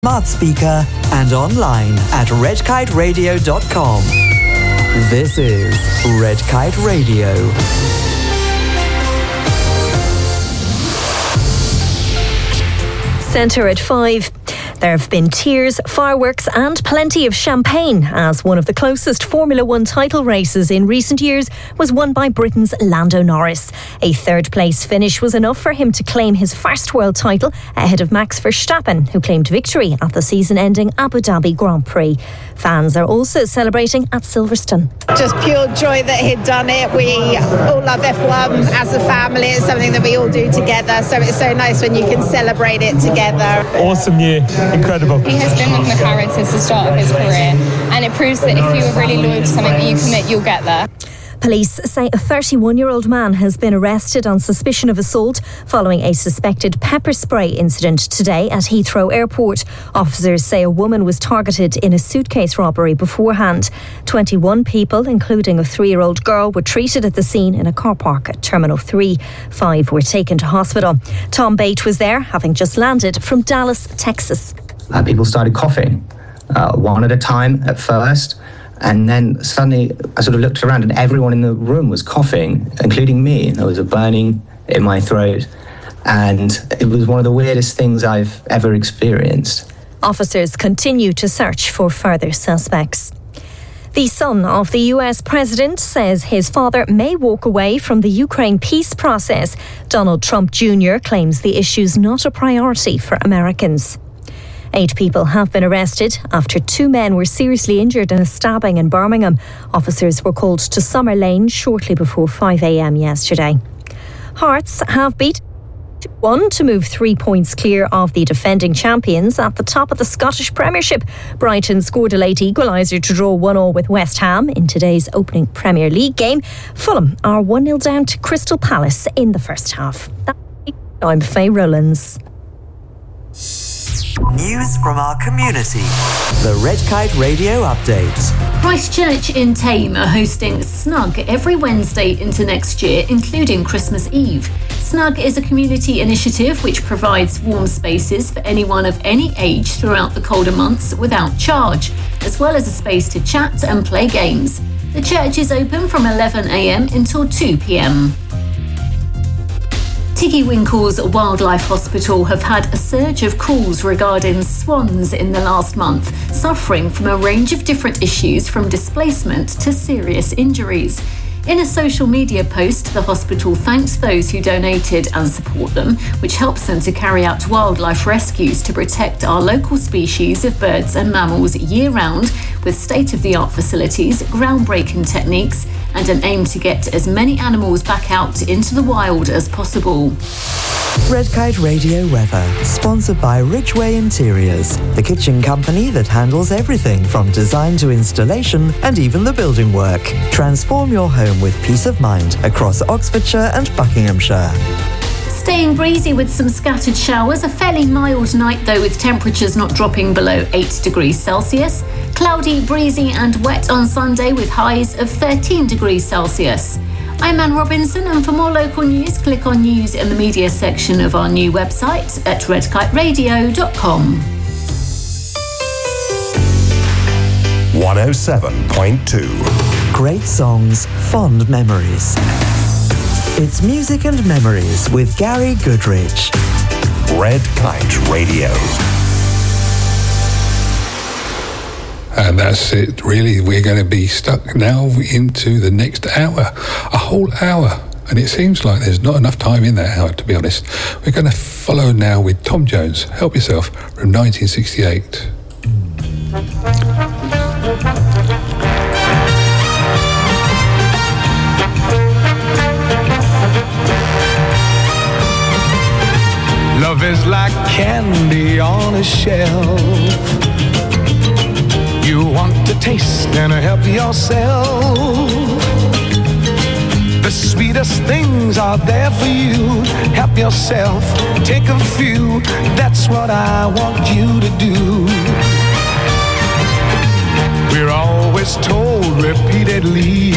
smart speaker and online at redkiteradio.com. This is Red Kite Radio. Centre at 5. There have been tears, fireworks and plenty of champagne as one of the closest Formula One title races in recent years was won by Britain's Lando Norris. A third-place finish was enough for him to claim his first world title ahead of Max Verstappen, who claimed victory at the season-ending Abu Dhabi Grand Prix. Fans are also celebrating at Silverstone. Just pure joy that he'd done it. We all love F1 as a family. It's something that we all do together, so it's so nice when you can celebrate it together. Awesome year. Incredible. He has been with McLaren since the start of his career, and it proves that if you are really loyal to something that you commit, you'll get there. Police say a 31-year-old man has been arrested on suspicion of assault following a suspected pepper spray incident today at Heathrow Airport. Officers say a woman was targeted in a suitcase robbery beforehand. 21 people, including a 3-year-old girl, were treated at the scene in a car park at Terminal 3. 5 were taken to hospital. Tom Bate was there, having just landed from Dallas, Texas. People started coughing, one at a time at first. And then suddenly I sort of looked around and everyone in the room was coughing, including me. There was a burning in my throat. And it was one of the weirdest things I've ever experienced. Officers continue to search for further suspects. The son of the US president says his father may walk away from the Ukraine peace process. Donald Trump Jr. claims the issue's not a priority for Americans. 8 people have been arrested after 2 men were seriously injured in a stabbing in Birmingham. Officers were called to Summer Lane shortly before 5 a.m. yesterday. Hearts have beat 1 to move 3 points clear of the defending champions at the top of the Scottish Premiership. Brighton scored a late equaliser to draw 1-1 with West Ham in today's opening Premier League game. Fulham are 1-0 down to Crystal Palace in the first half. I'm Faye Rowlands. News from our community. The Red Kite Radio Update. Christchurch in Tame are hosting Snug every Wednesday into next year, including Christmas Eve. Snug is a community initiative which provides warm spaces for anyone of any age throughout the colder months without charge, as well as a space to chat and play games. The church is open from 11 a.m. until 2 p.m. Tiggywinkle's Wildlife Hospital have had a surge of calls regarding swans in the last month, suffering from a range of different issues from displacement to serious injuries. In a social media post, the hospital thanks those who donated and support them, which helps them to carry out wildlife rescues to protect our local species of birds and mammals year-round with state-of-the-art facilities, groundbreaking techniques and an aim to get as many animals back out into the wild as possible. Red Kite Radio weather, sponsored by Ridgeway Interiors, the kitchen company that handles everything from design to installation and even the building work. Transform your home with peace of mind across Oxfordshire and Buckinghamshire. Staying breezy with some scattered showers, a fairly mild night though with temperatures not dropping below 8 degrees Celsius. Cloudy, breezy and wet on Sunday with highs of 13 degrees Celsius. I'm Anne Robinson, and for more local news, click on news in the media section of our new website at redkiteradio.com. 107.2. Great songs, fond memories. It's Music and Memories with Gary Goodrich. Red Kite Radio. And that's it, really. We're going to be stuck now into the next hour, a whole hour. And it seems like there's not enough time in that hour, to be honest. We're going to follow now with Tom Jones, Help Yourself, from 1968. Love is like candy on a shelf. You want to taste and help yourself. The sweetest things are there for you. Help yourself, take a few. That's what I want you to do. We're always told repeatedly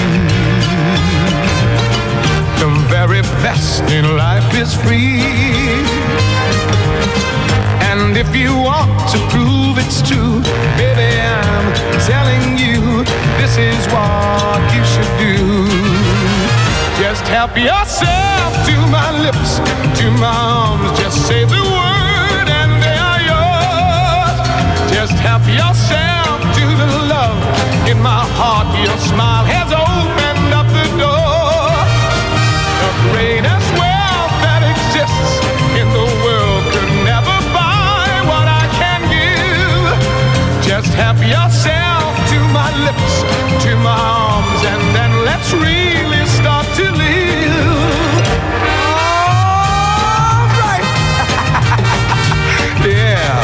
the very best in life is free. And if if you want to prove it's true, baby, I'm telling you, this is what you should do. Just help yourself to my lips, to my arms, just say the word and they are yours. Just help yourself to the love in my heart, your smile has opened up the door. The greatest wealth that exists in the world could never buy what I can give. Just help yourself to my lips, to my arms, and then let's really start to live. All right. Yeah.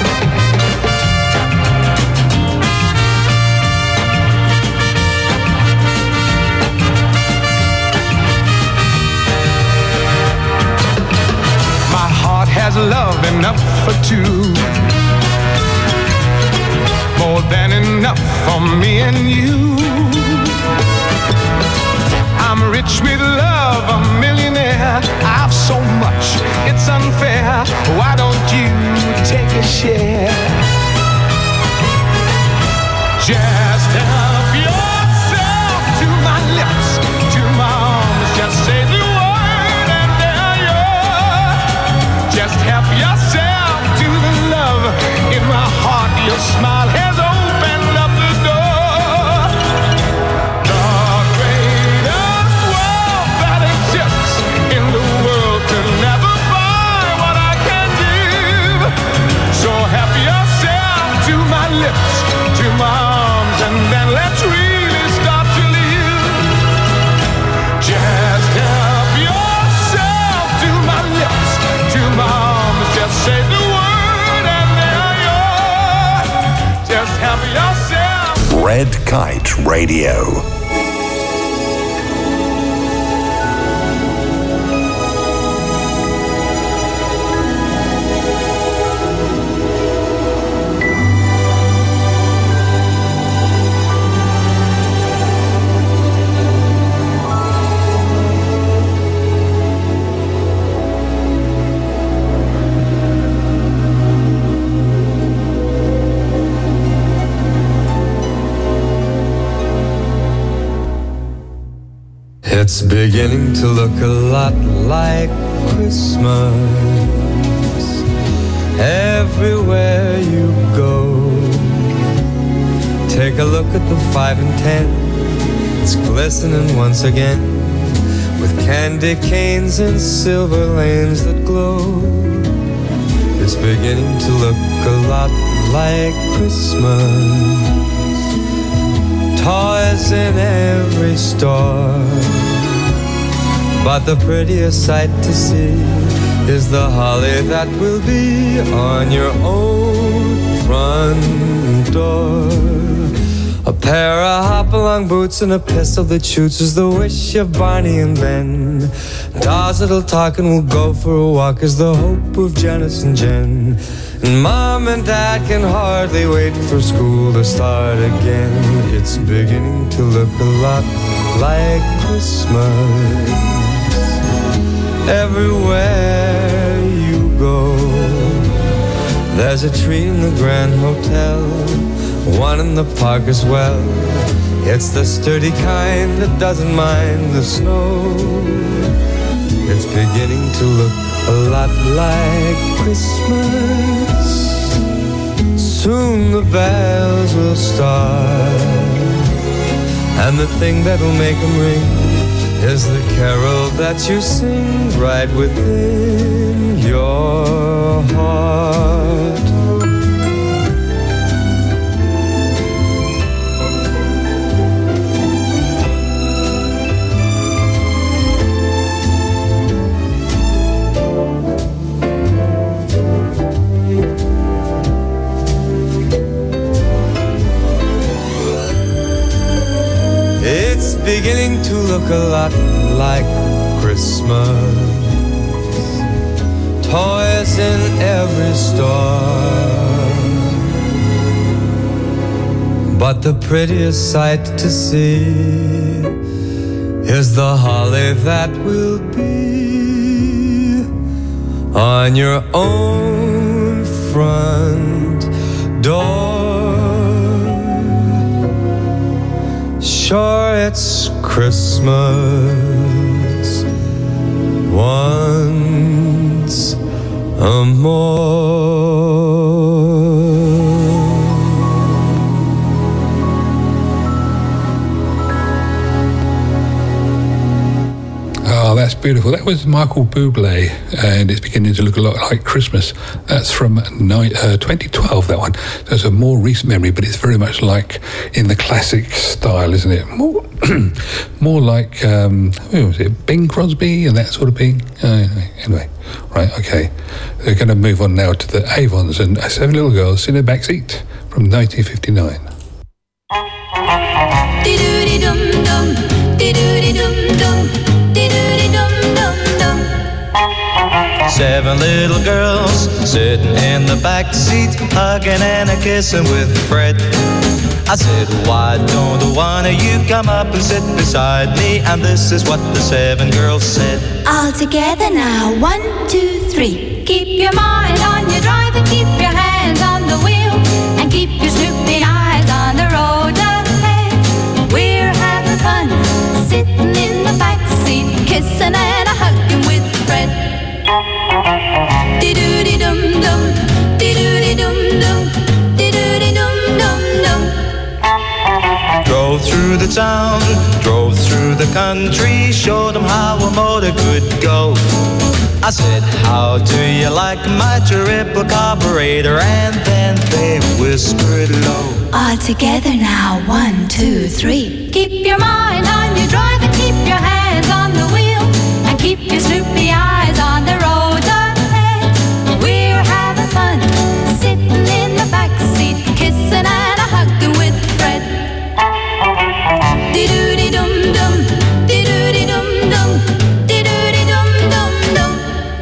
My heart has love enough for two, more than enough for me and you. I'm rich with love, a millionaire. I've so much, it's unfair. Why don't you take a share? Just help yourself to my lips, to my arms. Just say the word and there yours. Just help yourself to the love in my heart. Your smile has opened up the door. The greatest wealth that exists in the world could never buy what I can give. So help yourself to my lips, to my arms, and then let's really start to live. Just help yourself to my lips, to my arms. Just say the word and they are yours. Just help yourself. Red Kite Radio. It's beginning to look a lot like Christmas everywhere you go. Take a look at the 5 and 10. It's glistening once again with candy canes and silver lanes that glow. It's beginning to look a lot like Christmas. Toys in every store, but the prettiest sight to see is the holly that will be on your own front door. A pair of hop-along boots and a pistol that shoots is the wish of Barney and Ben. Dolls that'll talk and will go for a walk is the hope of Janice and Jen. And Mom and Dad can hardly wait for school to start again. It's beginning to look a lot like Christmas everywhere you go. There's a tree in the Grand Hotel, one in the park as well. It's the sturdy kind that doesn't mind the snow. It's beginning to look a lot like Christmas. Soon the bells will start, and the thing that'll make them ring is the carol that you sing right within your heart. It's beginning to look a lot like Christmas. Toys in every store, but the prettiest sight to see is the holly that will be on your own front door. Sure, it's Christmas once more. Oh, that's beautiful. That was Michael Bublé, and it's beginning to look a lot like Christmas. That's from 2012, that one. There's a more recent memory, but it's very much like in the classic style, isn't it? More like, who was it, Bing Crosby and that sort of thing? Anyway, right, okay. We're going to move on now to the Avons and 7 Little Girls in the Backseat from 1959. Dee-doo-dee-dum-dum, dee-doo-dee-dum-dum, dee-doo-dee-dum-dum-dum. 7 little girls sitting in the back seat, hugging and a kissing with Fred. I said, why don't one of you come up and sit beside me? And this is what the 7 girls said. All together now, 1, 2, 3. Keep your mind on your drive and keep your hands on the wheel, and keep your snoopy eyes on the road ahead. We're having fun, sitting in the back seat, kissing and a hugging with Fred. Dee-doo-dee-dum-dum, dee-doo-dee-dum-dum, dee-doo-dee-dum-dum-dum. Drove through the town, drove through the country, showed them how a motor could go. I said, how do you like my triple carburetor? And then they whispered low. All together now, 1, 2, 3. Keep your mind on your drive and keep your hands on the wheel, and keep your snoopy eyes on the road ahead. We're having fun, sitting in the back seat, kissing and a hugging with Fred. Dee-doo-dee-dum-dum, dee-doo-dee-dum-dum, dee-doo-dee-dum-dum-dum.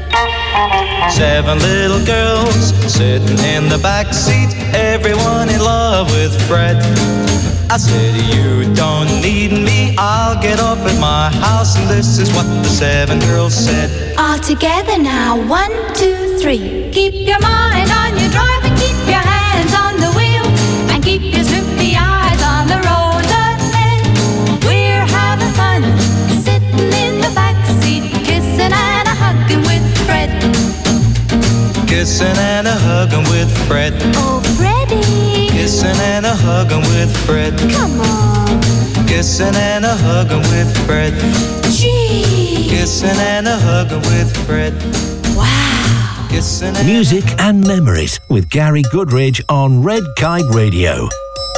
7 little girls sitting in the back seat, everyone in love with Fred. I said, you don't need me, I'll get off at my house. And this is what the 7 girls said. All together now, 1, 2, 3. Keep your mind on your drive and keep your hands on the wheel, and keep your snoopy eyes on the road ahead. We're having fun, sitting in the back seat, kissing and a hugging with Fred. Kissing and a hugging with Fred. Oh, Freddie. Kissing and a hugging with Fred. Come on. Kissing and a hugging with Fred. Gee. Kissing and a hugging with Fred. Wow. Kissing Music and memories with Gary Goodridge on Red Kite Radio.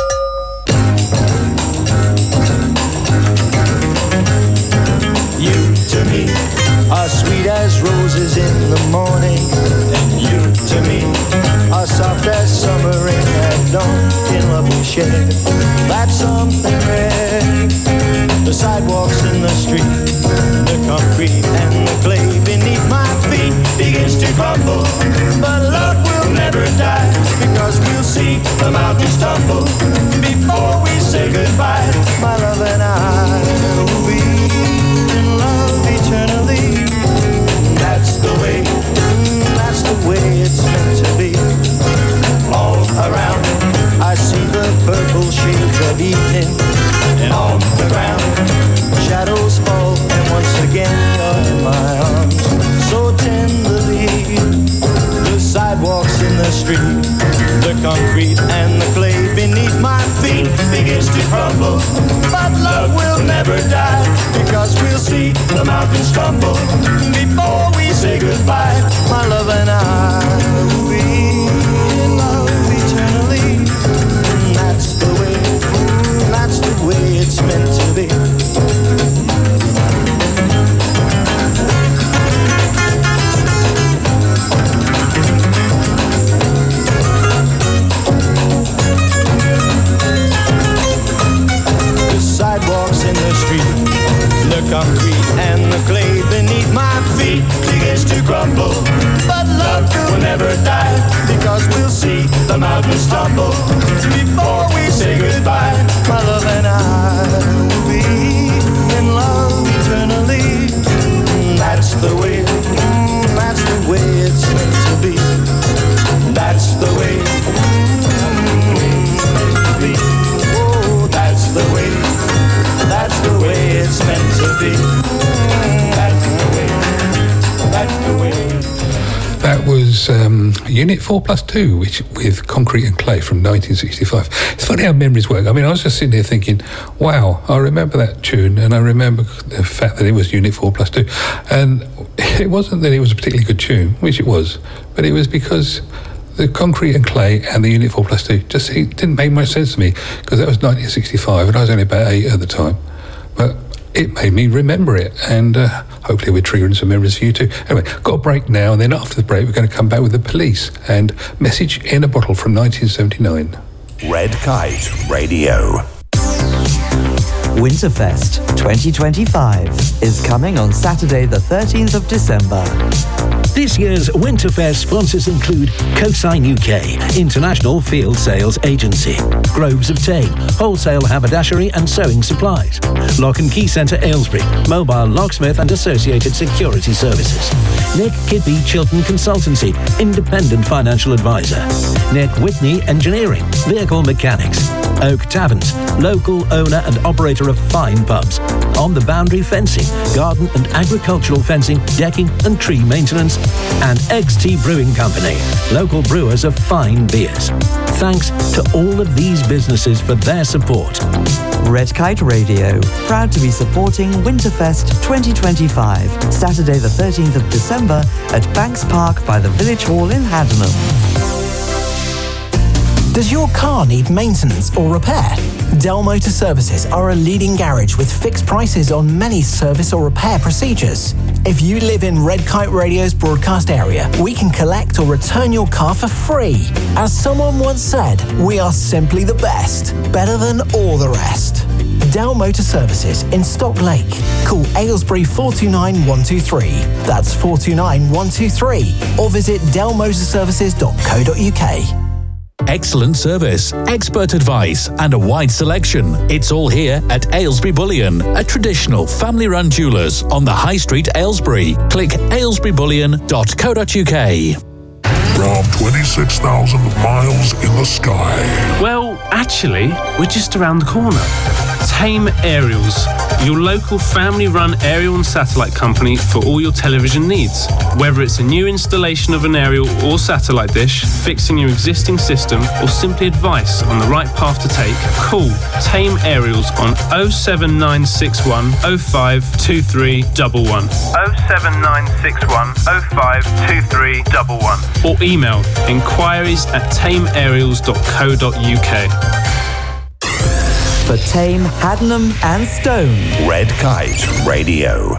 You to me are sweet as roses in the morning, and you to me are soft as summer rain at dawn. In love we share, that's something rare. The sidewalks in the street, the concrete and the clay beneath my feet begins to crumble, but love will never die, because we'll see the mountains tumble before we say goodbye. My love and I will be in love eternally. That's the way it's meant to be. All around I see the purple shades of evening, and on the ground shadows fall, and once again you're in my arms so tenderly. The sidewalks in the street, the concrete and the clay beneath my feet begins to crumble, but love will never die, because we'll see the mountains tumble before we say goodbye. My love and I will be in love eternally. That's the way it's meant to be. The sidewalks in the street, the concrete and the clay beneath my feet begins to crumble, but love will never die, because we'll see the mountains tumble before we say goodbye. My love and I will be in love eternally. That's the way it's meant to be. That's Unit 4+2, which with Concrete and Clay from 1965. It's funny how memories work. I mean, I was just sitting here thinking, wow, I remember that tune, and I remember the fact that it was Unit 4+2. And it wasn't that it was a particularly good tune, which it was, but it was because the Concrete and Clay and the Unit 4+2 just it didn't make much sense to me, because that was 1965 and I was only about 8 at the time. But it made me remember it, and hopefully we're triggering some memories for you too. Anyway, got a break now, and then after the break we're going to come back with The Police and Message in a Bottle from 1979. Red Kite Radio. Winterfest 2025 is coming on Saturday the 13th of December. This year's Winterfest sponsors include Cosign UK, International Field Sales Agency, Groves of Tame, Wholesale Haberdashery and Sewing Supplies, Lock and Key Centre Aylesbury, Mobile Locksmith and Associated Security Services, Nick Kidby Chilton Consultancy, Independent Financial Advisor, Nick Whitney Engineering, Vehicle Mechanics, Oak Taverns, local owner and operator of fine pubs, On the Boundary Fencing, garden and agricultural fencing, decking and tree maintenance, and XT Brewing Company, local brewers of fine beers. Thanks to all of these businesses for their support. Red Kite Radio, proud to be supporting Winterfest 2025, Saturday the 13th of December at Banks Park by the Village Hall in Haddenham. Does your car need maintenance or repair? Dell Motor Services are a leading garage with fixed prices on many service or repair procedures. If you live in Red Kite Radio's broadcast area, we can collect or return your car for free. As someone once said, we are simply the best, better than all the rest. Dell Motor Services in Stock Lake. Call Aylesbury 429 123. That's 429 123. Or visit dellmotorservices.co.uk. Excellent service, expert advice and a wide selection. It's all here at Aylesbury Bullion, a traditional family-run jewellers on the High Street, Aylesbury. Click aylesburybullion.co.uk. Around 26,000 miles in the sky. Well, actually, we're just around the corner. Tame Aerials, your local family-run aerial and satellite company for all your television needs. Whether it's a new installation of an aerial or satellite dish, fixing your existing system, or simply advice on the right path to take, call Tame Aerials on 07961 052311. 07961 052311. Or email inquiries@tameaerials.co.uk. For Tame, Haddenham and Stone. Red Kite Radio.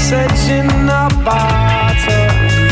searching a bottle.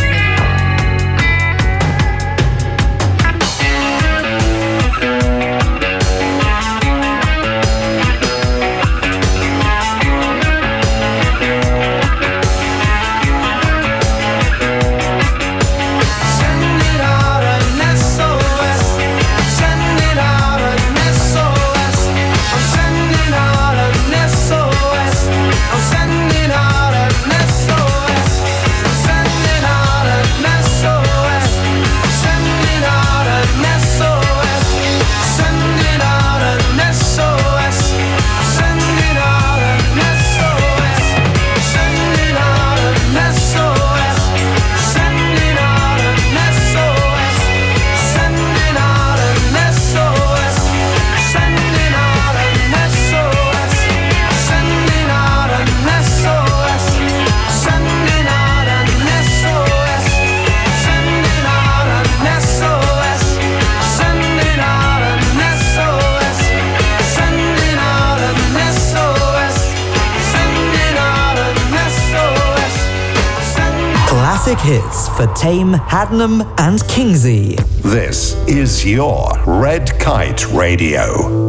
Classic hits for Tame, Haddenham and Kingsey. This is your Red Kite Radio.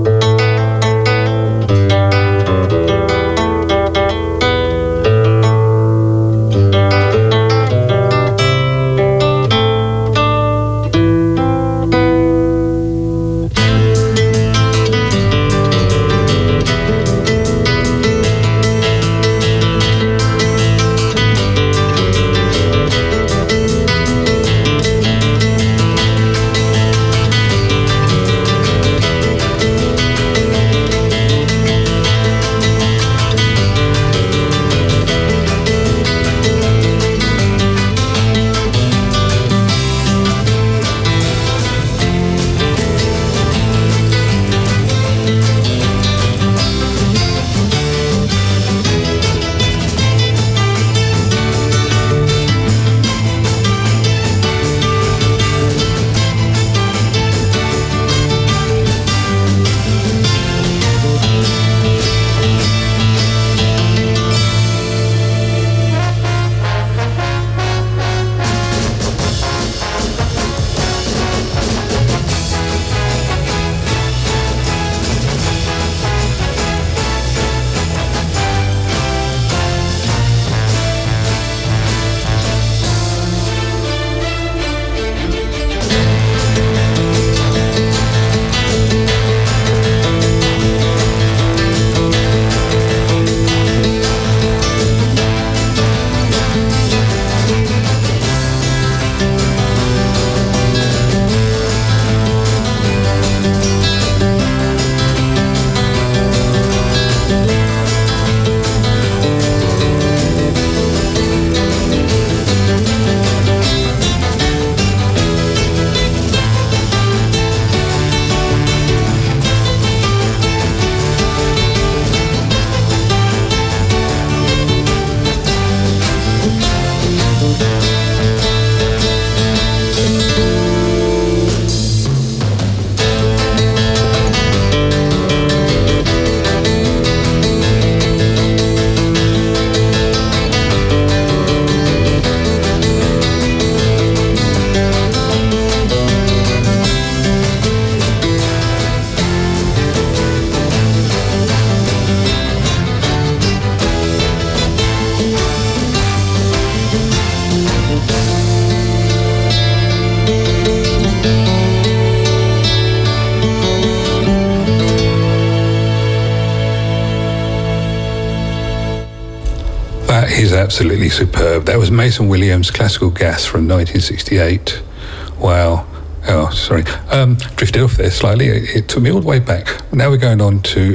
Is absolutely superb. That was Mason Williams' Classical Gas from 1968. Wow. Oh, sorry. Drifted off there slightly. It took me all the way back. Now we're going on to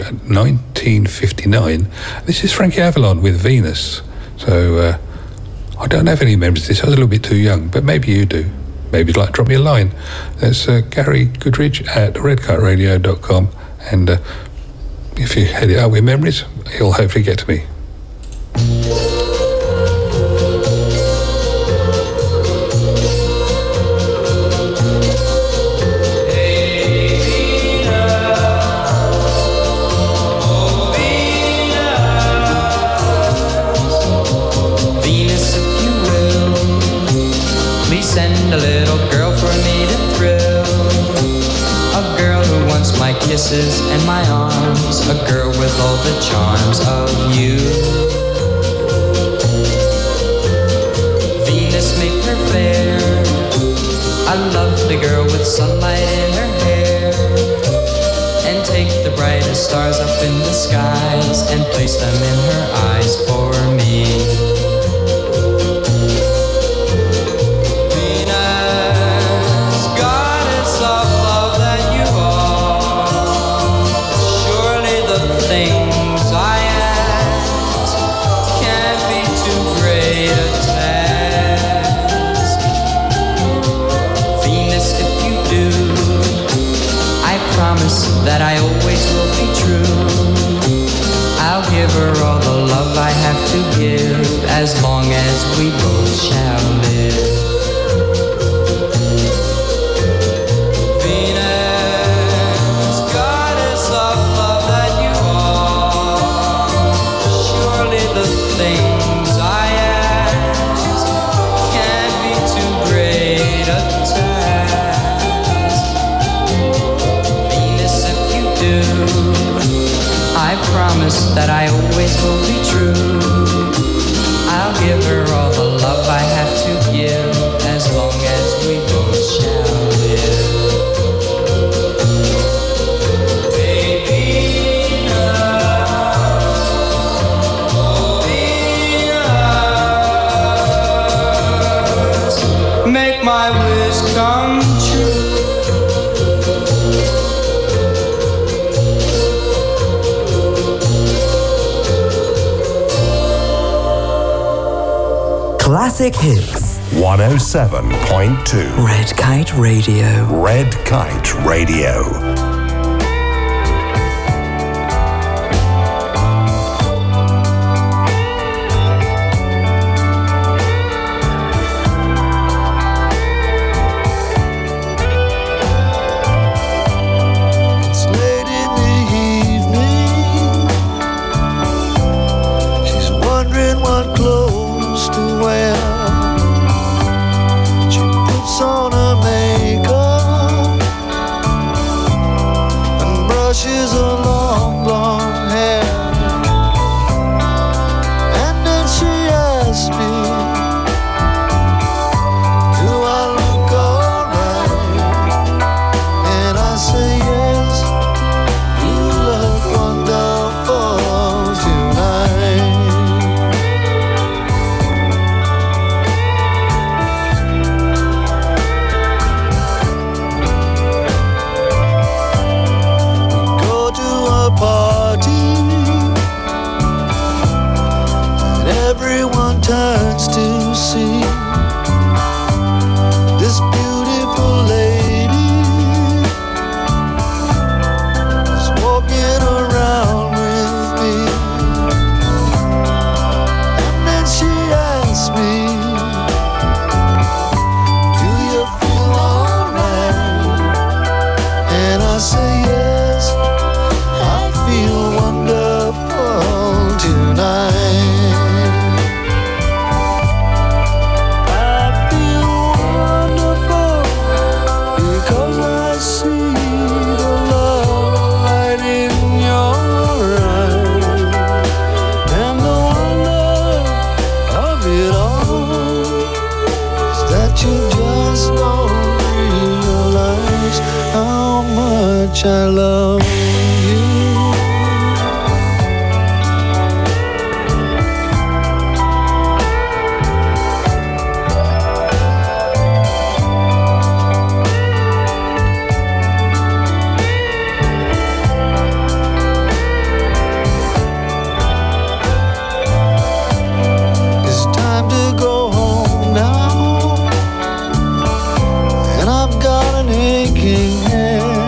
1959. This is Frankie Avalon with Venus. So I don't have any memories of this. I was a little bit too young, but maybe you do. Maybe you'd like to drop me a line. That's Gary Goodridge at redkiteradio.com. And if you head it out with memories, you'll hopefully get to me. kisses and my arms, a girl with all the charms of you. Venus made her fair, I loved the girl with sunlight in her hair. And take the brightest stars up in the skies and place them in her eyes for me. Venus, goddess of love that you are, surely the things I ask can't be too great a task. Venus, if you do, I promise that I always will be true. I'll give her all the love I have to give, as long as we both shall live. Venus, goddess of love that you are, surely the things I ask can't be too great a task. Venus, if you do, I promise that I always will be true. I'll give her all the love I have to give, as long as we both shall live. Baby, Venus, make my wish come true. Classic hits. 107.2 Red Kite Radio. Red Kite Radio. It's late in the evening. She's wondering what clothes to wear. She puts on her makeup and brushes her long blonde hair. And then she asks me, do I look alright? And I say yes, you look wonderful tonight. Go to a party and everyone turns to see this beautiful lady is walking around with me. And then she asks me, do you feel alright? And I say yes, I feel wonderful tonight. I feel wonderful because I see the love light in your eyes. And the wonder of it all is that you just don't realize how much I love you. It's time to go home now, and I've got an aching head.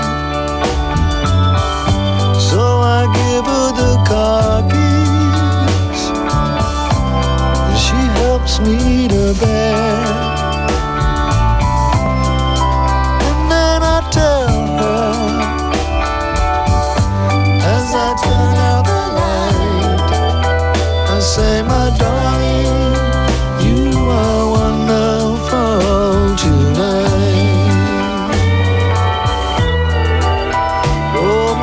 So I give her the car keys, and she helps me to bed. And then I tell her, as I turn out the light, I say, my darling, you are wonderful tonight. Oh,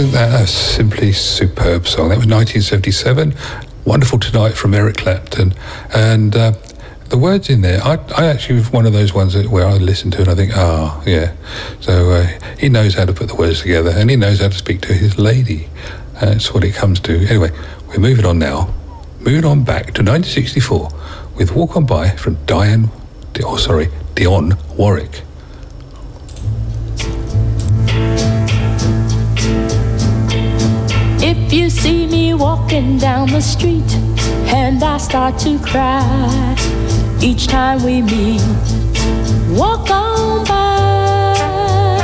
Isn't that a simply superb song? That was 1977. Wonderful Tonight from Eric Clapton. And the words in there, I actually was one of those ones where I listen to it and I think, yeah. So he knows how to put the words together and he knows how to speak to his lady. That's what it comes to. Anyway, we're moving on now. Moving on back to 1964 with Walk On By from Dionne Warwick. If you see me walking down the street and I start to cry each time we meet, walk on by,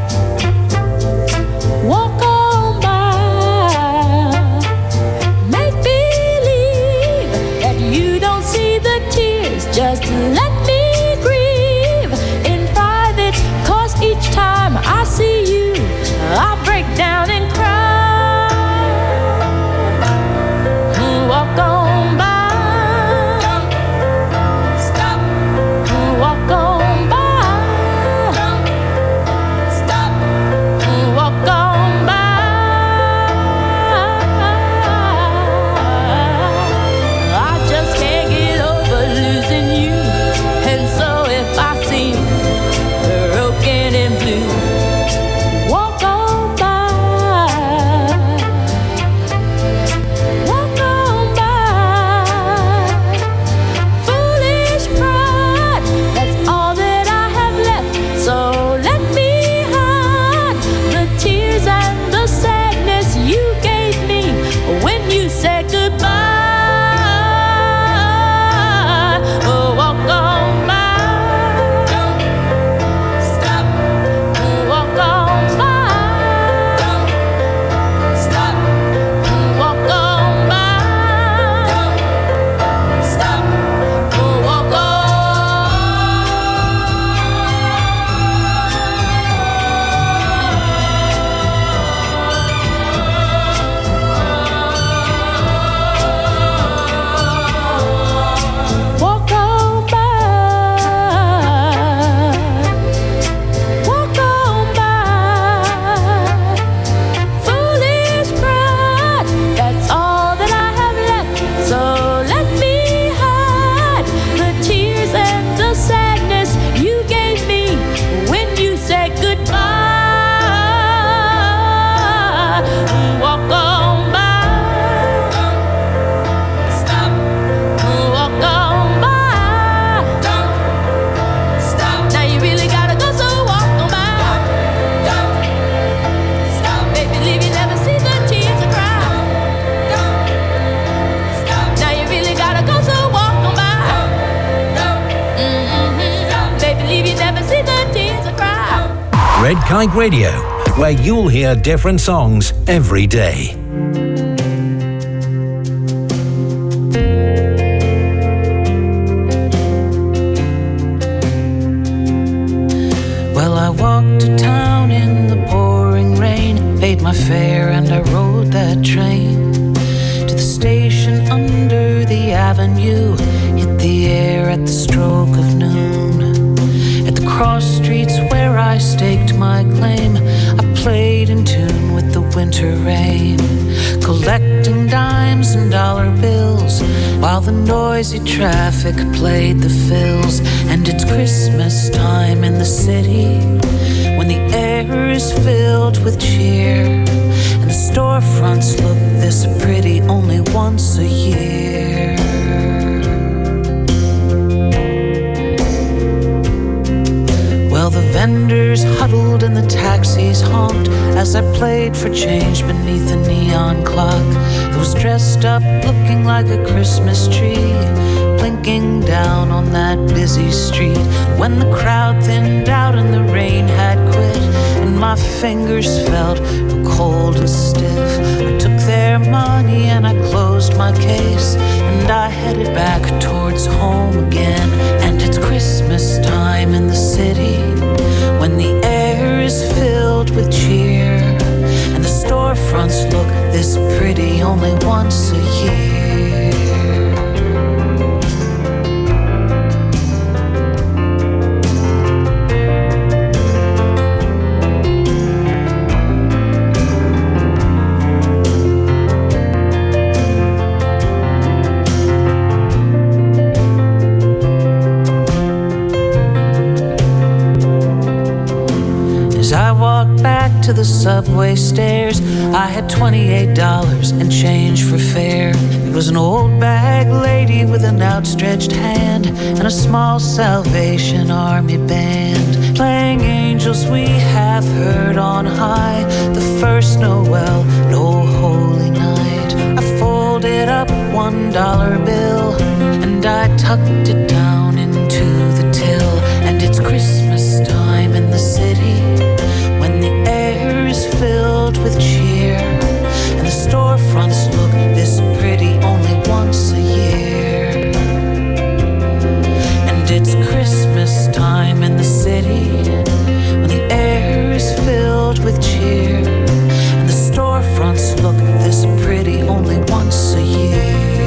walk on by. Make believe that you don't see the tears, just let me grieve in private, 'cause each time I see you I break down and cry. Walk on by. Stop. Walk on by. Stop. Walk on by. I just can't get over losing you, and so if I seem broken and blue, walk on by. Walk on by. Foolish pride, that's all that I have left. So let me hide the tears and the sadness you gave me when you said goodbye. Oh, walk on by. Stop. Walk on by. Stop. Walk on by. Stop. Walk on. Walk on by. Walk on by. Foolish pride, that's all that I have left. So let me hide the tears and the sadness you gave me when you said goodbye. Walk on by. Stop. Walk on by. Stop. Now you really gotta go, so walk on by. Stop. Baby, leave you never see the tears I cry. Stop. Now you really gotta go, so walk on by. Baby, leave you never see the tears I cry. Red Kite Radio, where you'll hear different songs every day. Well, I walked to town in the pouring rain, paid my fare and I rode that train to the station under the avenue, hit the air at the stroke of noon. At the cross streets where I staked my claim, I played in tune with the winter rain, collecting dimes and dollar bills while the noisy traffic played the fills. And it's Christmas time in the city, when the air is filled with cheer, and the storefronts look this pretty only once a year. Well, the vendors huddled and the taxis honked as I played for change beneath a neon clock that was dressed up looking like a Christmas tree, blinking down on that busy street. When the crowd thinned out and the rain had quit and my fingers felt cold and stiff, I took their money and I closed my case and I headed back towards home again. And it's Christmas time in the city, when the air is filled with cheer, and the storefronts look this pretty only once a year. to the subway stairs. I had $28 and change for fare. It was an old bag lady with an outstretched hand and a small Salvation Army band playing Angels We Have Heard on High. The first Noel, no holy night. I folded up $1 bill and I tucked it down into the till. And it's Christmas time in the city when the air is filled with cheer and the storefronts look this pretty only once a year. And it's Christmas time in the city when the air is filled with cheer and the storefronts look this pretty only once a year.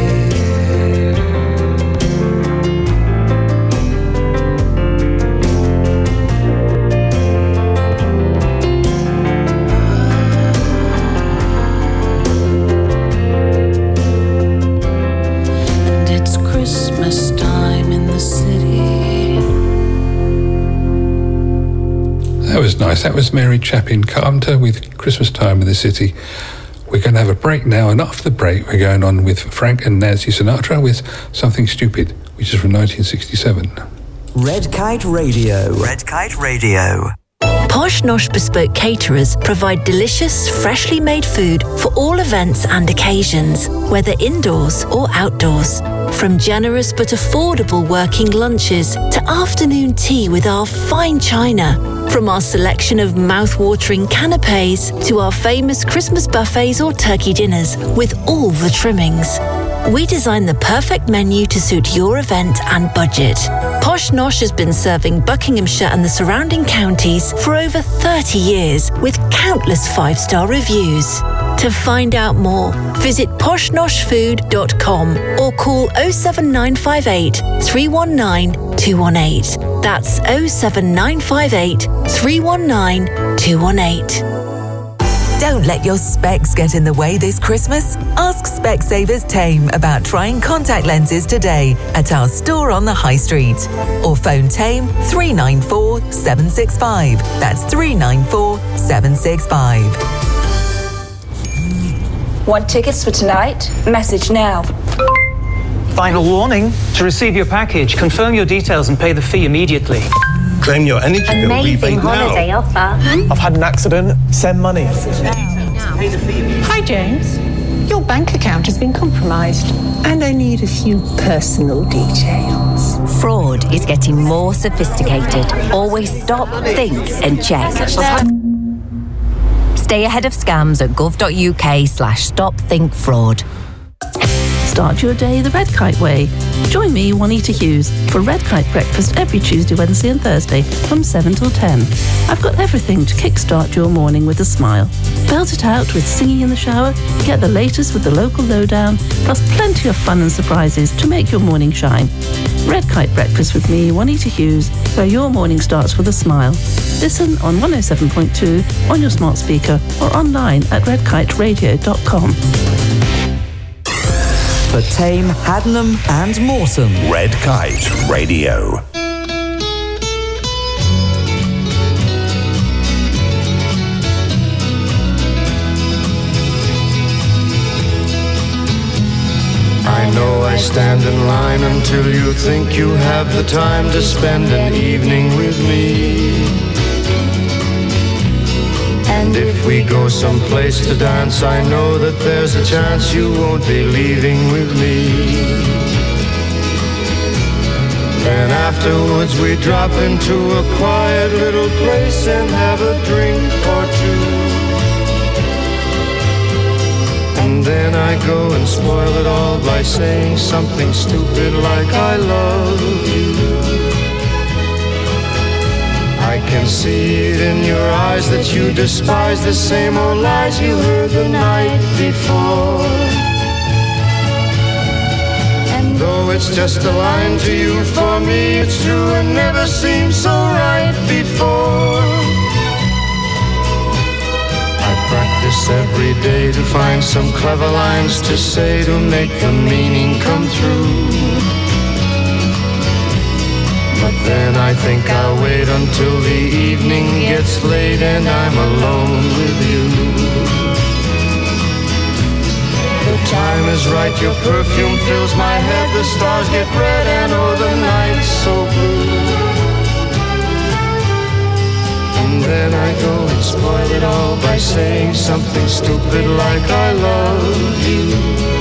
That was nice. That was Mary Chapin Carpenter with Christmas Time in the City. We're going to have a break now, and after the break we're going on with Frank and Nancy Sinatra with Something Stupid, which is from 1967. Red Kite Radio. Red Kite Radio. Posh Nosh Bespoke Caterers provide delicious, freshly made food for all events and occasions, whether indoors or outdoors. From generous but affordable working lunches to afternoon tea with our fine china. From our selection of mouth-watering canapes to our famous Christmas buffets or turkey dinners with all the trimmings. We design the perfect menu to suit your event and budget. Posh Nosh has been serving Buckinghamshire and the surrounding counties for over 30 years with countless 5-star reviews. To find out more, visit poshnoshfood.com or call 07958 319 218. That's 07958 319 218. Don't let your specs get in the way this Christmas. Ask Specsavers Tame about trying contact lenses today at our store on the High Street. Or phone Tame 394 765. That's 394 765. Want tickets for tonight? Message now. Final warning. To receive your package, confirm your details and pay the fee immediately. Claim your energy bill rebate now. Offer. I've had an accident. Send money. Hi, James. Your bank account has been compromised, and I need a few personal details. Fraud is getting more sophisticated. Always stop, think, and check. Stay ahead of scams at gov.uk/stopthinkfraud. Start your day the Red Kite way. Join me, Juanita Hughes, for Red Kite breakfast every Tuesday, Wednesday and Thursday from 7 till 10. I've got everything to kickstart your morning with a smile. Belt it out with singing in the shower, get the latest with the local lowdown, plus plenty of fun and surprises to make your morning shine. Red Kite breakfast with me, Juanita Hughes, where your morning starts with a smile. Listen on 107.2 on your smart speaker or online at redkiteradio.com. For Tame, Haddenham and Morecambe. Red Kite Radio. I know I stand in line until you think you have the time to spend an evening with me. And if we go someplace to dance, I know that there's a chance you won't be leaving with me. Then afterwards we drop into a quiet little place and have a drink or two. And then I go and spoil it all by saying something stupid like I love you. I can see it in your eyes that you despise the same old lies you heard the night before. And though it's just a line to you, for me it's true and never seemed so right before. I practice every day to find some clever lines to say to make the meaning come through. But then I think think I'll wait until the evening gets late and I'm alone with you. The time is right, your perfume fills my head, the stars get red and oh, the night's so blue. And then I go and spoil it all by saying something stupid like I love you.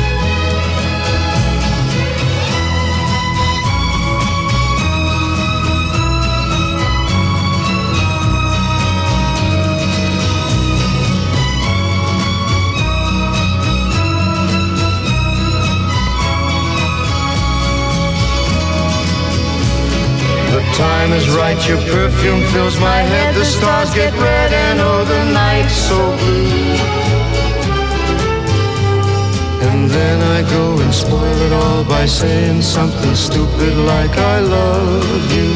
Time is right, your perfume fills my head, the stars get red and oh, the night's so blue. And then I go and spoil it all by saying something stupid like I love you.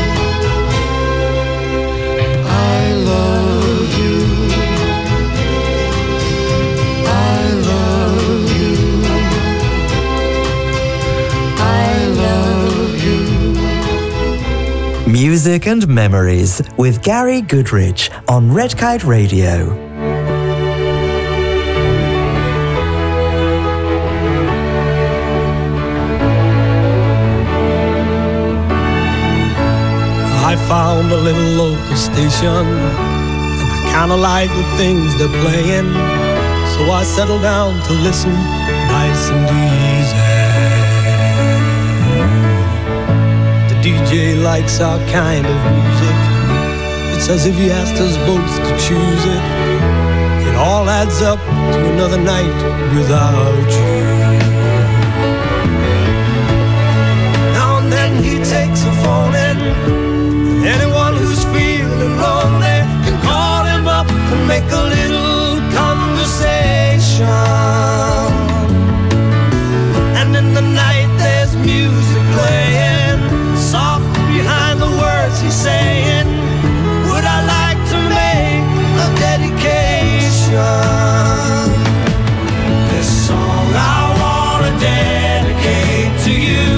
I love you. I love you. I love you. Music and Memories with Gary Goodrich on Red Kite Radio. I found a little local station and I kinda like the things they're playing, so I settled down to listen nice and easy. DJ likes our kind of music. It's as if he asked us both to choose it. It all adds up to another night without you. Now and then he takes a phone in. Anyone who's feeling lonely can call him up and make a little conversation. And in the night there's music playing, soft behind the words he's saying. Would I like to make a dedication? This song I wanna dedicate to you,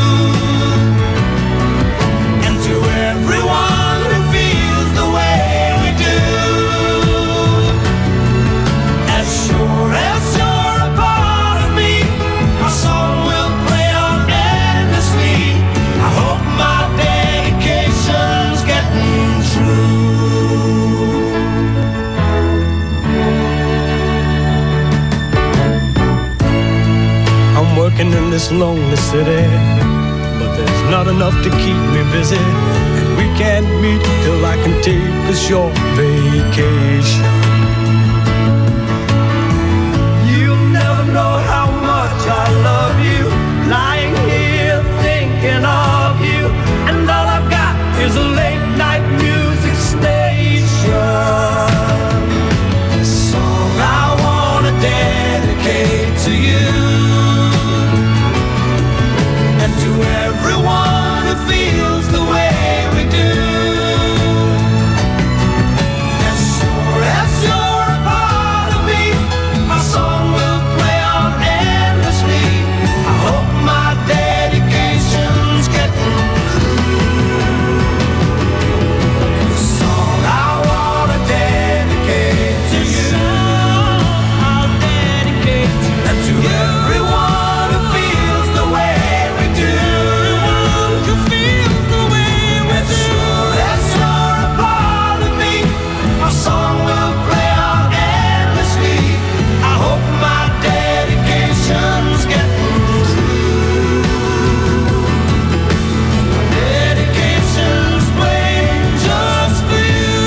and to everyone who feels the way we do. As sure as you're a part of me, our song will play on endlessly. I hope my dedication's getting through. I'm working in this lonely city, but there's not enough to keep me busy. And we can't meet till I can take a short vacation. You'll never know how much I love you, lying here thinking of you, and all I've got is a late night music station. This song I wanna dedicate to you, and to everyone who feels the way we do. As sure as you're a part of me, our song will play on endlessly. I hope my dedication's getting through. The song I wanna dedicate to you, I'll dedicate to you, and to everyone who feels the way we do. Who feels the way we do. As sure as you're a part of me, our song will play on endlessly. I hope my dedication's getting through. My dedication's playing just for you.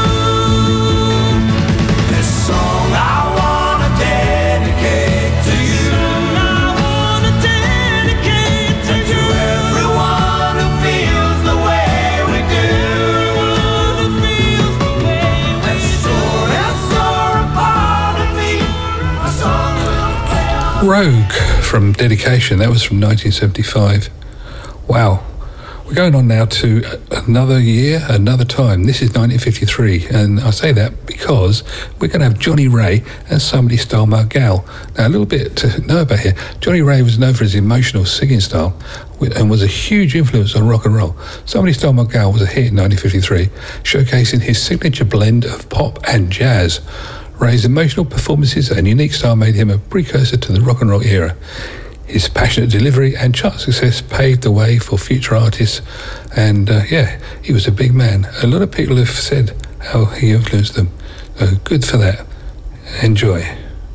This song I wanna dedicate to you. I wanna dedicate to you. And to everyone who feels the way we do. Who feels the way we do. As sure as you're a part of me, our song will play on. Rogue from Dedication, that was from 1975. Wow, We're going on now to another year, another time. This is 1953, and I say that because we're going to have Johnny Ray and Somebody Stole My Gal. Now, a little bit to know about here. Johnny Ray was known for his emotional singing style and was a huge influence on rock and roll. Somebody Stole My Gal was a hit in 1953, showcasing his signature blend of pop and jazz. Ray's emotional performances and unique style made him a precursor to the rock and roll era. His passionate delivery and chart success paved the way for future artists, and he was a big man. A lot of people have said how he influenced them. Good for that. Enjoy.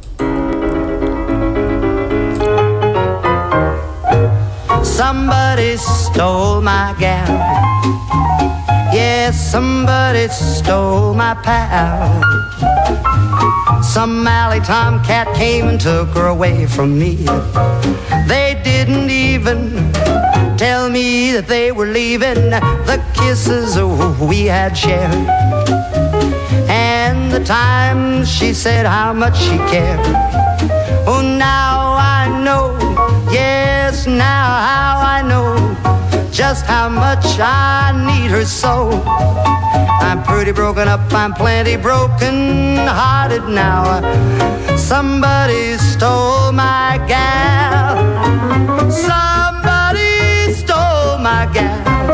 Somebody stole my gal. Yes, somebody stole my pal. Some alley tomcat came and took her away from me. They didn't even tell me that they were leaving. The kisses we had shared, and the times she said how much she cared. Oh, now I know, yes, now how I know just how much I need her so. I'm pretty broken up, I'm plenty broken hearted now. Somebody stole my gal. Somebody stole my gal.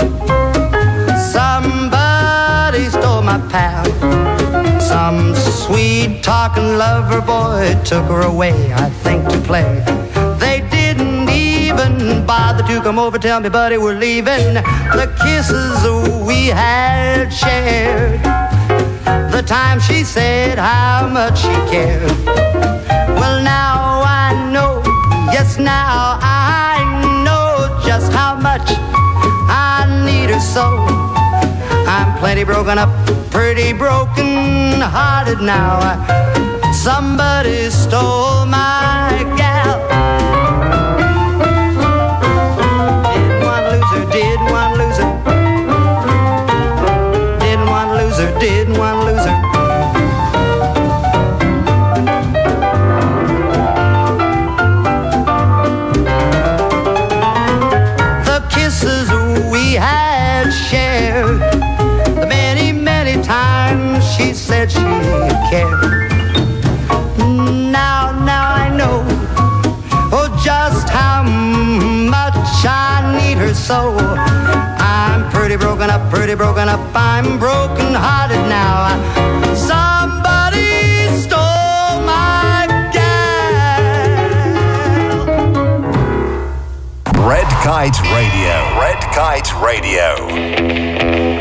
Somebody stole my pal. Some sweet talking lover boy took her away, I think, to play. They didn't even bother to come over, tell me, buddy, we're leaving. The kisses we had shared, the time she said how much she cared. Well, now I know, yes, now I know just how much I need her so. I'm plenty broken up, pretty broken hearted now. Somebody stole my gal. Didn't want to lose her. Didn't want to lose her. Didn't want to lose her. The kisses we had shared, the many, many times she said she cared. Now I know, oh, just how much I need her so. I'm pretty broken up, I'm broken hearted now. Somebody stole my gal. Red Kite Radio. Red Kite Radio.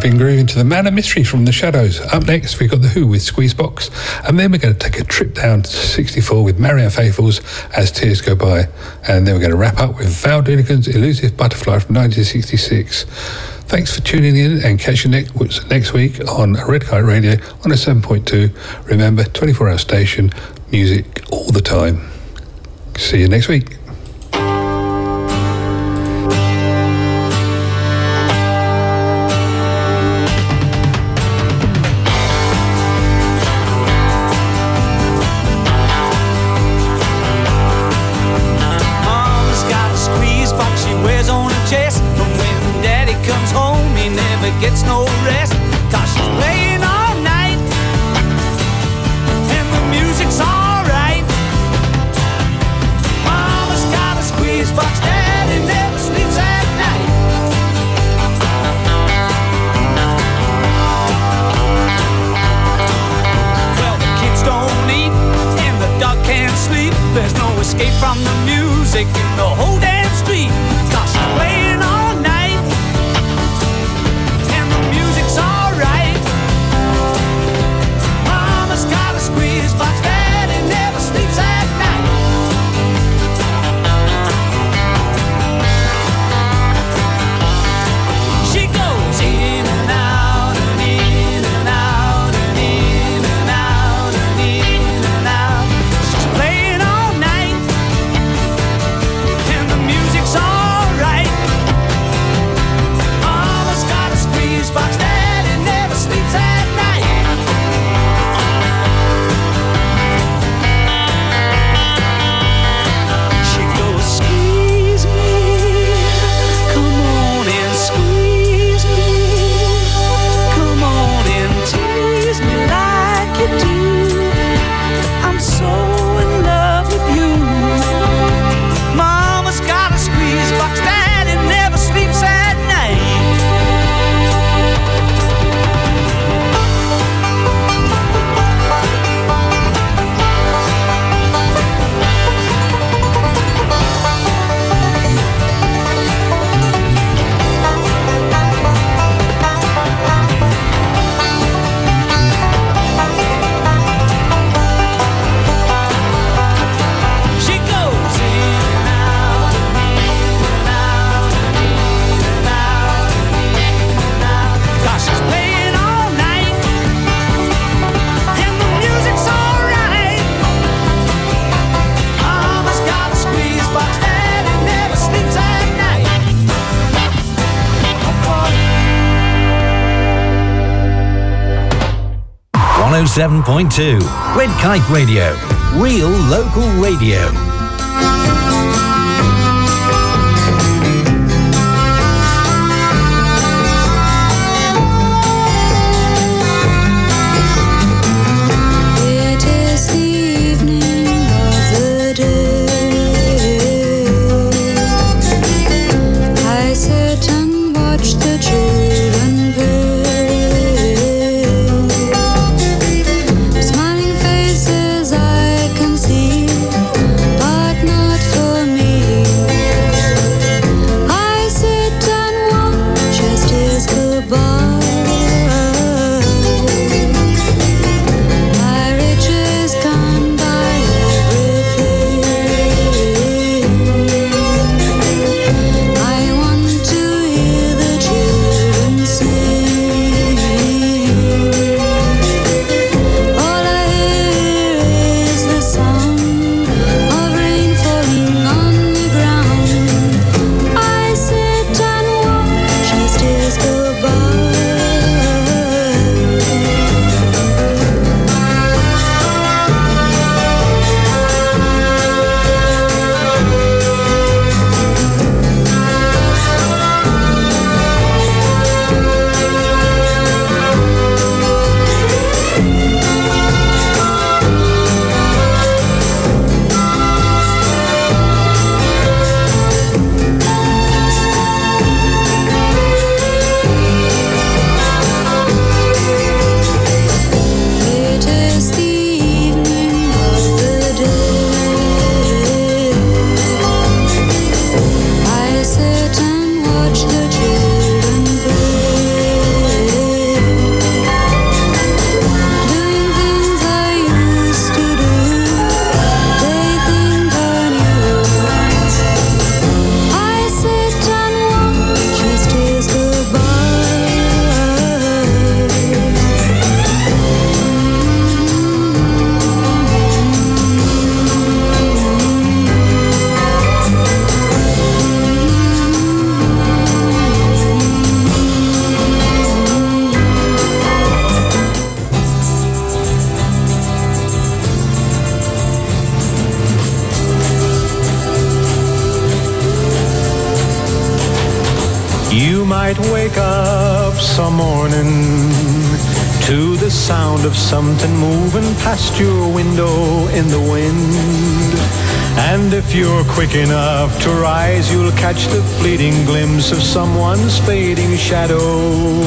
been grooving to the Man of Mystery from the Shadows. Up next, we've got The Who with Squeezebox, and then we're going to take a trip down to 64 with Marianne Faithfull's As Tears Go By, and then we're going to wrap up with Val Doonican's Elusive Butterfly from 1966. Thanks for tuning in, and catch you next week on Red Kite Radio on a 7.2. Remember, 24-hour station, music all the time. See you next week. Gets no rest, 'cause she's playing all night, and the music's alright. Mama's got a squeeze box, daddy never sleeps at night. Well, the kids don't eat, and the dog can't sleep. There's no escape from the music in the whole damn street, 'cause she's playing all night. Alright, Mama's got a squeeze box, daddy never sleeps at night. She goes in and out and in and out and in and out and in and out. She's playing all night, and the music's alright. Mama's got a squeeze box, sleeps at night. She goes, squeeze me, come on and squeeze me, come on and tease me like you do. I'm so in love with you. Mama's got a squeeze box, daddy never sleeps at night. Oh 7.2 Red Kite Radio, real local radio. It is the evening of the day. I sit and watch the children play. Smiling faces I can see, but not might wake up some morning to the sound of something moving past your window in the wind. And if you're quick enough to rise, you'll catch the fleeting glimpse of someone's fading shadow.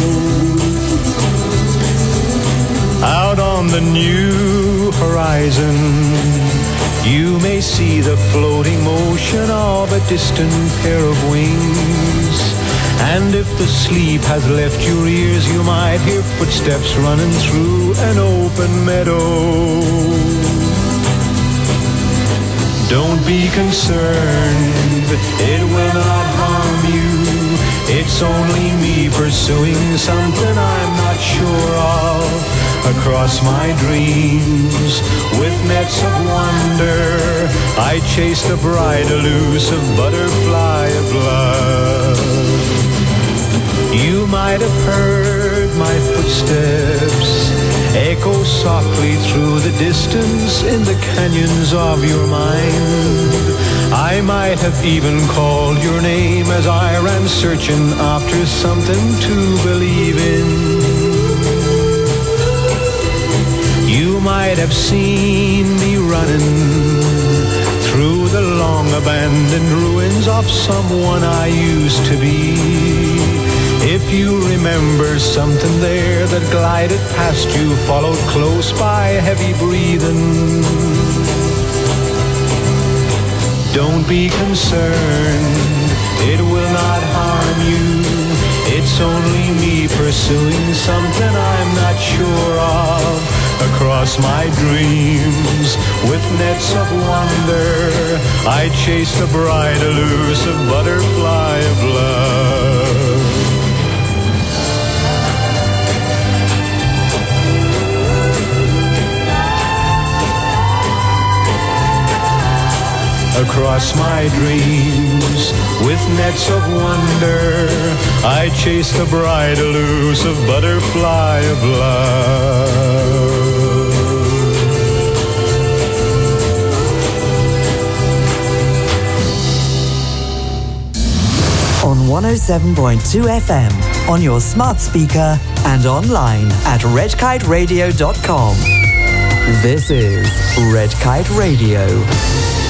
Out on the new horizon, you may see the floating motion of a distant pair of wings. And if the sleep has left your ears, you might hear footsteps running through an open meadow. Don't be concerned, it will not harm you. It's only me pursuing something I'm not sure of. Across my dreams, with nets of wonder, I chased a bright elusive butterfly of love. You might have heard my footsteps echo softly through the distance in the canyons of your mind. I might have even called your name as I ran searching after something to believe in. You might have seen me running through the long abandoned ruins of someone I used to be. If you remember something there that glided past you, followed close by heavy breathing, don't be concerned, it will not harm you. It's only me pursuing something I'm not sure of. Across my dreams, with nets of wonder, I chased a bright elusive butterfly of love. Across my dreams, with nets of wonder, I chased a bright elusive butterfly of love. On 107.2 FM, on your smart speaker and online at redkiteradio.com. This is Red Kite Radio.